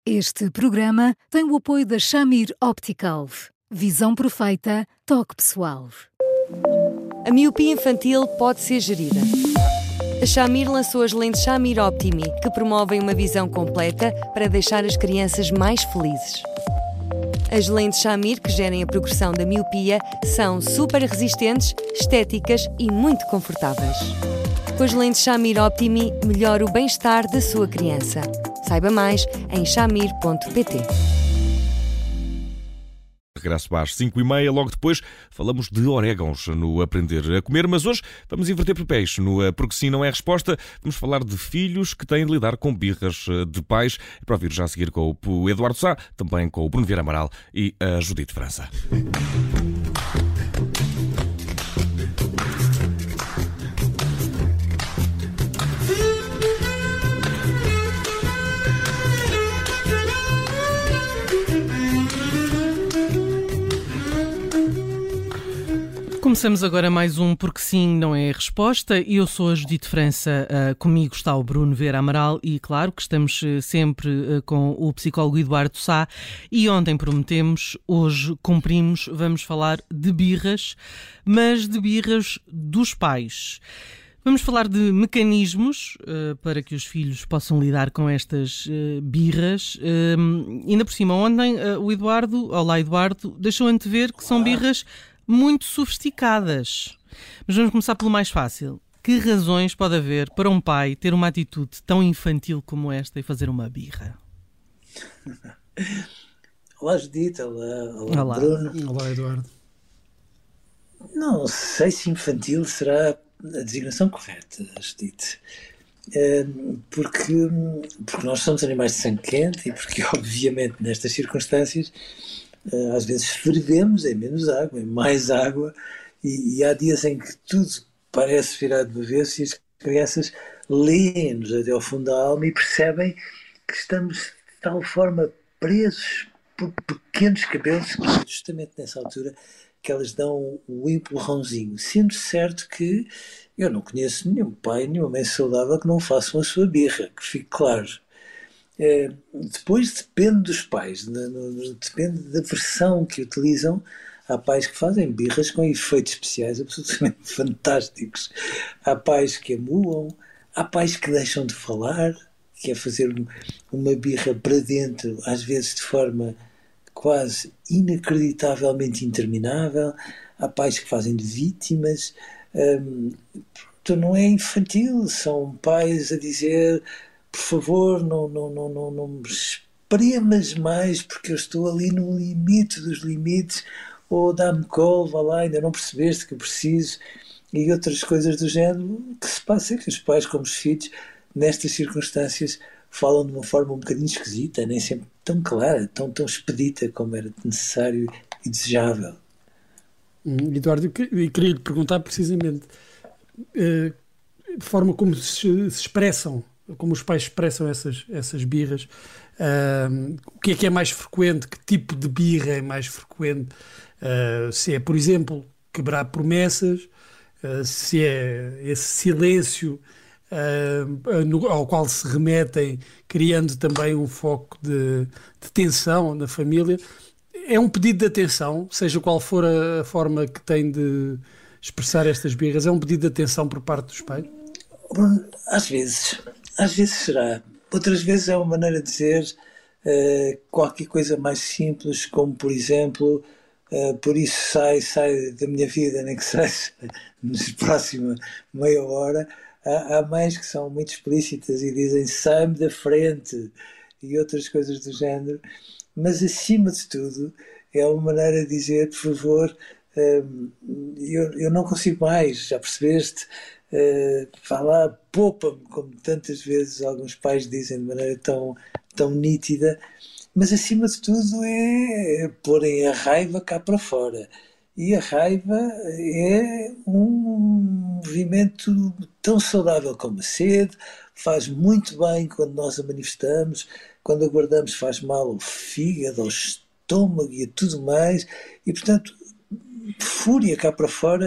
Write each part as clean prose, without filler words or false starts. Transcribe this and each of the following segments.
Este programa tem o apoio da Shamir Optical. Visão perfeita, toque pessoal. A miopia infantil pode ser gerida. A Shamir lançou as lentes Shamir Optimi, que promovem uma visão completa para deixar as crianças mais felizes. As lentes Shamir, que gerem a progressão da miopia, são super resistentes, estéticas e muito confortáveis. Com as lentes Shamir Optimi, melhora o bem-estar da sua criança. Saiba mais em shamir.pt. Regresso às 5h30, logo depois falamos de orégãos no Aprender a Comer, mas hoje vamos inverter papéis no Porque Sim Não É Resposta. Vamos falar de filhos que têm de lidar com birras de pais. Para ouvir já a seguir com o Eduardo Sá, também com o Bruno Vieira Amaral e a Judite França. Começamos agora mais um Porque Sim Não É Resposta. Eu sou a Judite França, comigo está o Bruno Vieira Amaral e claro que estamos sempre com o psicólogo Eduardo Sá e ontem prometemos, hoje cumprimos, vamos falar de birras, mas de birras dos pais. Vamos falar de mecanismos para que os filhos possam lidar com estas birras. Ainda por cima, ontem o Eduardo, olá Eduardo, deixou antever que são birras muito sofisticadas. Mas vamos começar pelo mais fácil. Que razões pode haver para um pai ter uma atitude tão infantil como esta e fazer uma birra? Olá, Judite. Olá, Bruno. Olá, Eduardo. Não sei se infantil será a designação correta, Judite. Porque nós somos animais de sangue quente e porque, obviamente, nestas circunstâncias, às vezes fervemos em menos água, em mais água, e há dias em que tudo parece virar de avesso e as crianças leem-nos até ao fundo da alma e percebem que estamos de tal forma presos por pequenos cabelos que justamente nessa altura que elas dão o empurrãozinho, sendo certo que eu não conheço nenhum pai, nenhuma mãe saudável que não façam a sua birra, que fique claro. Depois depende dos pais, depende da versão que utilizam. Há pais que fazem birras com efeitos especiais absolutamente fantásticos. Há pais que amuam, há pais que deixam de falar, que é fazer uma birra para dentro, às vezes de forma quase inacreditavelmente interminável. Há pais que fazem de vítimas. Então não é infantil, são pais a dizer: por favor, não me espremas mais porque eu estou ali no limite dos limites, ou dá-me colo, vá lá, ainda não percebeste que eu preciso, e outras coisas do género. O que se passa é que os pais, como os filhos, nestas circunstâncias, falam de uma forma um bocadinho esquisita, nem sempre tão clara, tão expedita como era necessário e desejável. Eduardo, eu queria lhe perguntar precisamente de forma como se expressam, como os pais expressam essas birras, o que é mais frequente, que tipo de birra é mais frequente, se é, por exemplo, quebrar promessas, se é esse silêncio ao qual se remetem, criando também um foco de tensão na família. É um pedido de atenção, seja qual for a forma que tem de expressar estas birras, é um pedido de atenção por parte dos pais? Às vezes será. Outras vezes é uma maneira de dizer qualquer coisa mais simples, como, por exemplo, por isso sai da minha vida, nem que seja nas próximas meia hora. Há mães que são muito explícitas e dizem: sai-me da frente, e outras coisas do género. Mas, acima de tudo, é uma maneira de dizer: por favor, eu não consigo mais, já percebeste? Vá lá, poupa-me, como tantas vezes alguns pais dizem de maneira tão nítida. Mas, acima de tudo, é porem a raiva cá para fora. E a raiva é um movimento tão saudável como a sede, faz muito bem quando nós a manifestamos, quando a guardamos faz mal ao fígado, ao estômago e a tudo mais, e portanto, fúria cá para fora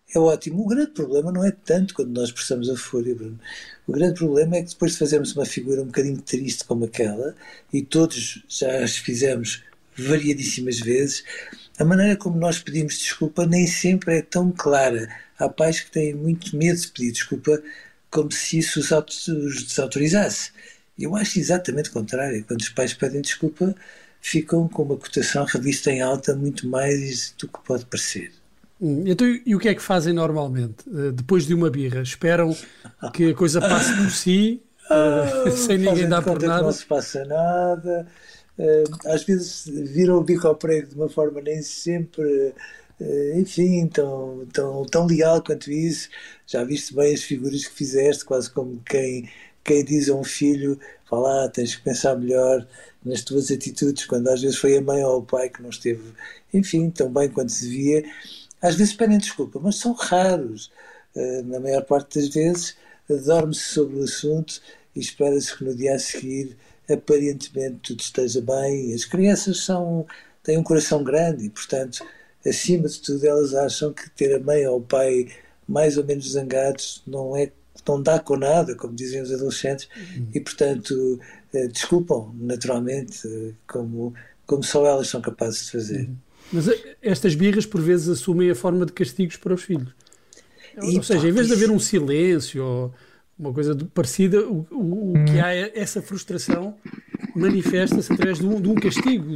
é ótimo. O grande problema não é tanto quando nós expressamos a fúria, Bruno. O grande problema é que depois de fazermos uma figura um bocadinho triste como aquela, e todos já as fizemos variadíssimas vezes, a maneira como nós pedimos desculpa nem sempre é tão clara. Há pais que têm muito medo de pedir desculpa, como se isso os desautorizasse. Eu acho exatamente o contrário. Quando os pais pedem desculpa, ficam com uma cotação revista em alta muito mais do que pode parecer. Então, e o que é que fazem normalmente? Depois de uma birra, esperam que a coisa passe por si, sem ninguém dar por nada? Não se passa nada. Às vezes viram o bico ao prego de uma forma nem sempre, enfim, tão leal quanto isso. Já viste bem as figuras que fizeste, quase como quem diz a um filho: vá lá, tens que pensar melhor nas tuas atitudes, quando às vezes foi a mãe ou o pai que não esteve, enfim, tão bem quanto se devia. Às vezes pedem desculpa, mas são raros. Na maior parte das vezes dorme-se sobre o assunto e espera-se que no dia a seguir aparentemente tudo esteja bem. As crianças têm um coração grande e, portanto, acima de tudo, elas acham que ter a mãe ou o pai mais ou menos zangados não dá com nada, como dizem os adolescentes, e, portanto, desculpam naturalmente, como só elas são capazes de fazer. Mas estas birras, por vezes, assumem a forma de castigos para os filhos. Ou seja, em vez de haver um silêncio ou uma coisa parecida, o que há é essa frustração manifesta-se através de um castigo,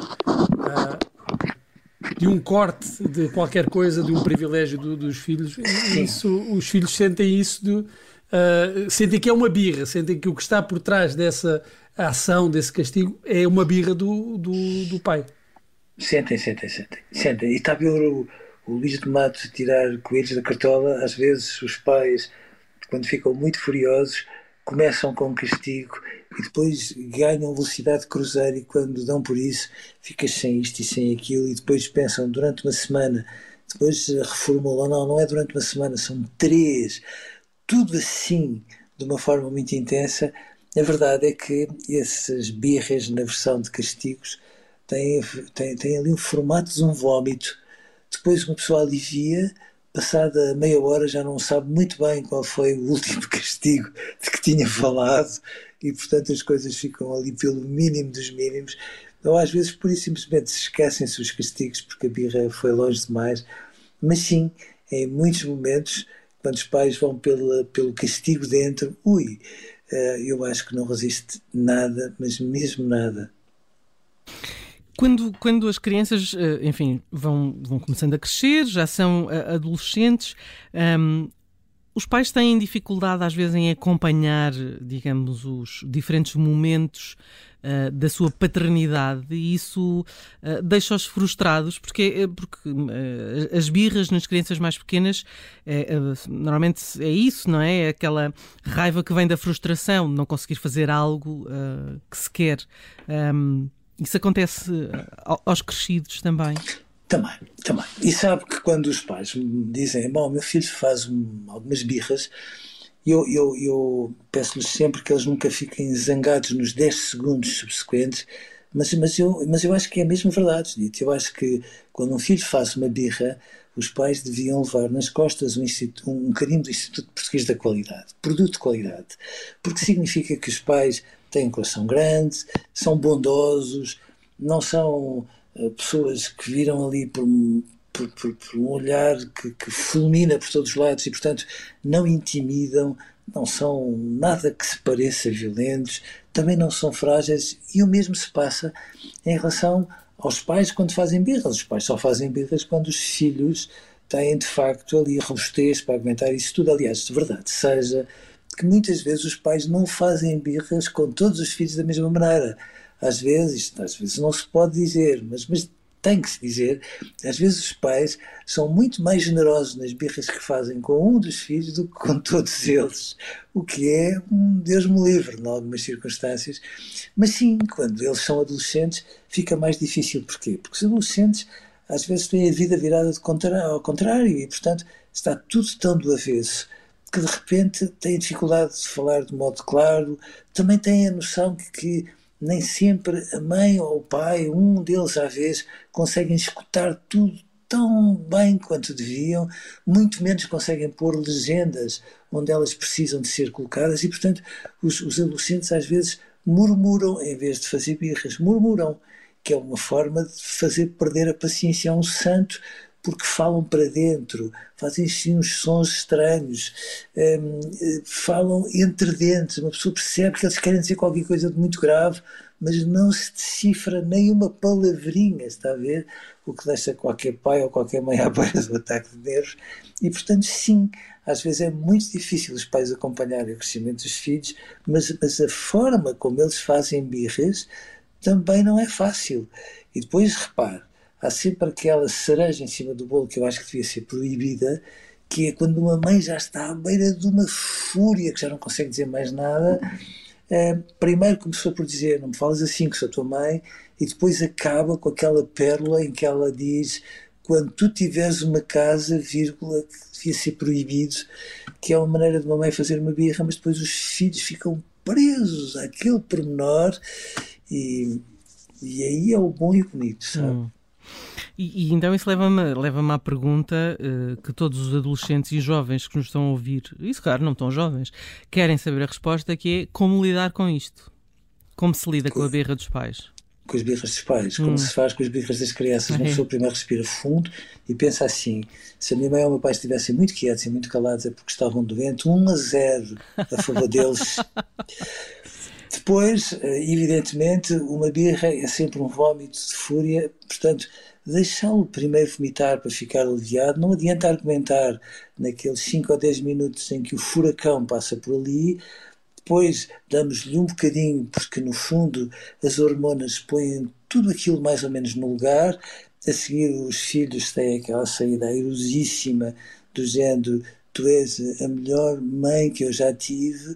de um corte de qualquer coisa, de um privilégio dos filhos. Os filhos sentem isso, sentem que é uma birra, sentem que o que está por trás dessa ação, desse castigo, é uma birra do pai. Sentem. E está a ver o Luís de Matos tirar coelhos da cartola. Às vezes os pais, quando ficam muito furiosos, começam com um castigo e depois ganham velocidade de cruzeiro, e quando dão por isso, ficas sem isto e sem aquilo, e depois pensam durante uma semana, depois reformulam: não é durante uma semana, são 3, tudo assim, de uma forma muito intensa. A verdade é que essas birras na versão de castigos têm ali um formato de um vómito. Depois uma pessoa alivia, passada meia hora já não sabe muito bem qual foi o último castigo de que tinha falado, e portanto as coisas ficam ali pelo mínimo dos mínimos, ou às vezes por isso simplesmente se esquecem-se os castigos porque a birra foi longe demais. Mas sim, em muitos momentos, quando os pais vão pelo castigo dentro, eu acho que não resiste nada, mas mesmo nada. Quando as crianças, enfim, vão começando a crescer, já são adolescentes, os pais têm dificuldade às vezes em acompanhar, digamos, os diferentes momentos da sua paternidade, e isso deixa-os frustrados, porque as birras nas crianças mais pequenas normalmente é isso, não é? É aquela raiva que vem da frustração de não conseguir fazer algo que se quer. Isso acontece aos crescidos também? Também. E sabe que quando os pais me dizem: bom, meu filho faz algumas birras, eu peço-lhes sempre que eles nunca fiquem zangados nos 10 segundos subsequentes, mas eu acho que é mesmo verdade, Dito. Eu acho que quando um filho faz uma birra, os pais deviam levar nas costas um carimbo do Instituto Português da Qualidade, produto de qualidade, porque significa que os pais têm um coração grande, são bondosos, não são pessoas que viram ali por um olhar que fulmina por todos os lados e, portanto, não intimidam, não são nada que se pareça violentos, também não são frágeis, e o mesmo se passa em relação aos pais quando fazem birras. Os pais só fazem birras quando os filhos têm, de facto, ali a robustez para aguentar isso tudo. Aliás, de verdade, seja que muitas vezes os pais não fazem birras com todos os filhos da mesma maneira. Às vezes não se pode dizer, mas tem que se dizer, às vezes os pais são muito mais generosos nas birras que fazem com um dos filhos do que com todos eles, o que é Deus me livre, em algumas circunstâncias. Mas sim, quando eles são adolescentes fica mais difícil. Porquê? Porque os adolescentes às vezes têm a vida virada ao contrário e, portanto, está tudo tão do avesso que de repente têm dificuldade de falar de modo claro, também têm a noção que nem sempre a mãe ou o pai, um deles à vez, conseguem escutar tudo tão bem quanto deviam, muito menos conseguem pôr legendas onde elas precisam de ser colocadas e, portanto, os adolescentes às vezes murmuram em vez de fazer birras, murmuram, que é uma forma de fazer perder a paciência a um santo, porque falam para dentro, fazem assim uns sons estranhos, falam entre dentes, uma pessoa percebe que eles querem dizer qualquer coisa de muito grave, mas não se decifra nem uma palavrinha, está a ver? O que deixa qualquer pai ou qualquer mãe à beira do ataque de nervos. E, portanto, sim, às vezes é muito difícil os pais acompanharem o crescimento dos filhos, mas a forma como eles fazem birras também não é fácil. E depois, repare, há sempre aquela cereja em cima do bolo que eu acho que devia ser proibida, que é quando uma mãe já está à beira de uma fúria, que já não consegue dizer mais nada. Primeiro começou por dizer, não me falas assim que sou tua mãe, e depois acaba com aquela pérola em que ela diz, quando tu tiveres uma casa, vírgula, que devia ser proibido, que é uma maneira de uma mãe fazer uma birra, mas depois os filhos ficam presos àquele pormenor, e aí é o bom e o bonito, sabe? E então isso leva-me à pergunta que todos os adolescentes e jovens que nos estão a ouvir, e se calhar não tão jovens, querem saber a resposta, que é como lidar com isto? Como se lida com a birra dos pais? Com as birras dos pais, como se faz com as birras das crianças. Uma pessoa primeiro respira fundo e pensa assim, se a minha mãe ou o meu pai estivessem muito quietos e muito calados é porque estavam doentes, 1-0 a favor deles. Depois, evidentemente, uma birra é sempre um vómito de fúria, portanto, deixá-lo primeiro vomitar para ficar aliviado, não adianta argumentar naqueles 5 ou 10 minutos em que o furacão passa por ali, depois damos-lhe um bocadinho, porque no fundo as hormonas põem tudo aquilo mais ou menos no lugar, a seguir os filhos têm aquela saída airosíssima do género, tu és a melhor mãe que eu já tive,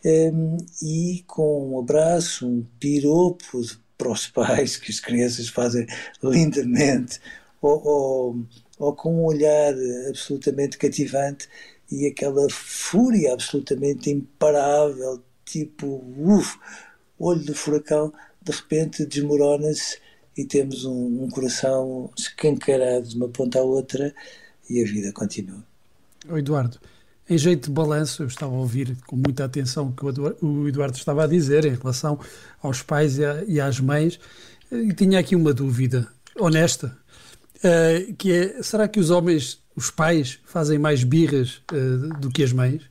e com um abraço, um piropo para os pais, que as crianças fazem lindamente, ou com um olhar absolutamente cativante e aquela fúria absolutamente imparável, tipo, olho do furacão, de repente desmorona-se e temos um coração escancarado de uma ponta à outra e a vida continua. Eduardo, em jeito de balanço, eu estava a ouvir com muita atenção o que o Eduardo estava a dizer em relação aos pais e às mães, e tinha aqui uma dúvida honesta, que é, será que os pais fazem mais birras do que as mães?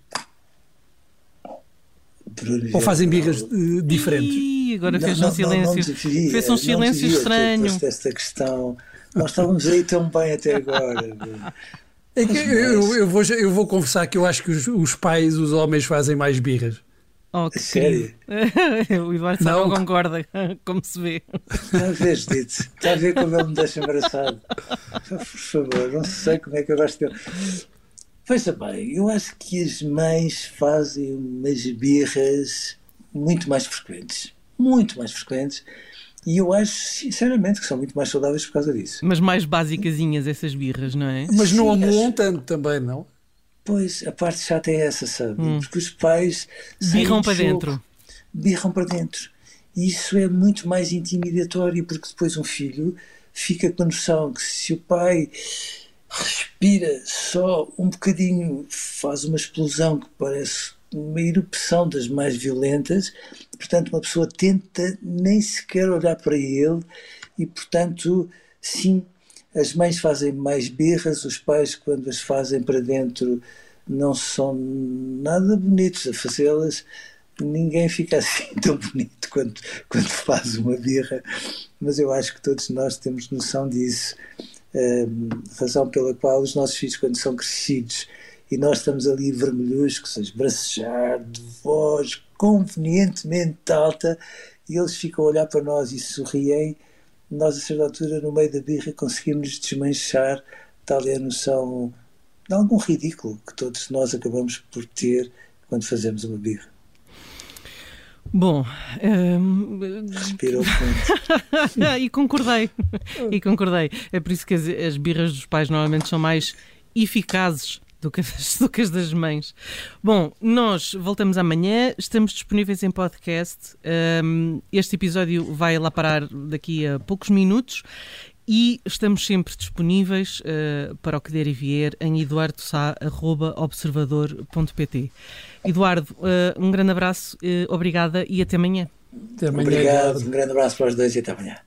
Ou fazem birras diferentes? Ih, agora fez um silêncio. Fez um silêncio estranho. Esta questão. Nós estávamos aí tão bem até agora. É que eu vou confessar que eu acho que os pais, os homens, fazem mais birras. Oh, que sério? O Eduardo não concorda, como se vê. Está a ver como ele me deixa embaraçado. Por favor, não sei como é que eu gosto dele. Veja bem, eu acho que as mães fazem umas birras muito mais frequentes. Muito mais frequentes. E eu acho, sinceramente, que são muito mais saudáveis por causa disso. Mas mais basicazinhas essas birras, não é? Mas não amuam tanto também, não? Pois, a parte chata é essa, sabe? Porque os pais... Birram para dentro. Birram para dentro. E isso é muito mais intimidatório, porque depois um filho fica com a noção que se o pai respira só um bocadinho, faz uma explosão que parece uma erupção das mais violentas, portanto uma pessoa tenta nem sequer olhar para ele e, portanto, sim, as mães fazem mais birras, os pais, quando as fazem para dentro, não são nada bonitos a fazê-las. Ninguém fica assim tão bonito quando faz uma birra, mas eu acho que todos nós temos noção disso, razão pela qual os nossos filhos, quando são crescidos e nós estamos ali vermelhuscos, a esbracejar de voz convenientemente alta, e eles ficam a olhar para nós e sorriem, nós a certa altura, no meio da birra, conseguimos desmanchar, tal é a noção de algum ridículo que todos nós acabamos por ter quando fazemos uma birra. Bom, respirou fundo. E concordei. É por isso que as birras dos pais normalmente são mais eficazes do que as das mães. Bom, nós voltamos amanhã, estamos disponíveis em podcast. Este episódio vai lá parar daqui a poucos minutos e estamos sempre disponíveis para o que der e vier em eduardosá@observador.pt. Eduardo, um grande abraço, obrigada e até amanhã. Até amanhã. Obrigado, um grande abraço para os dois e até amanhã.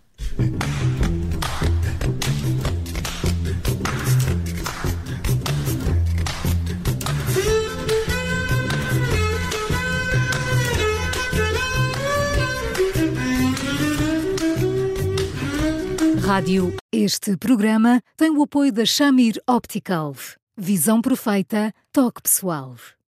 Rádio. Este programa tem o apoio da Shamir Optical. Visão perfeita, toque pessoal.